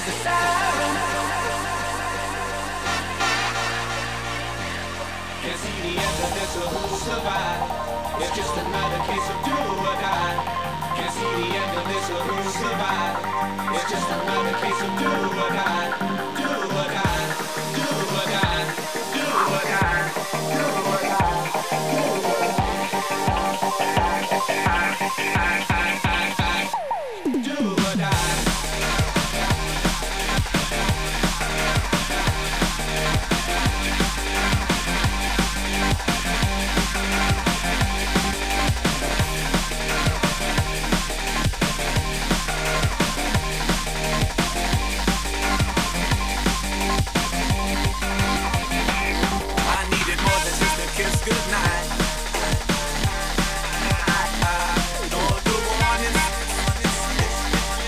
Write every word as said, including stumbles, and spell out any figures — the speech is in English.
the siren. Can't see the end of this or who'll survive. It's just another case of do or die. Can't see the end of this or who'll survive. It's just another case of do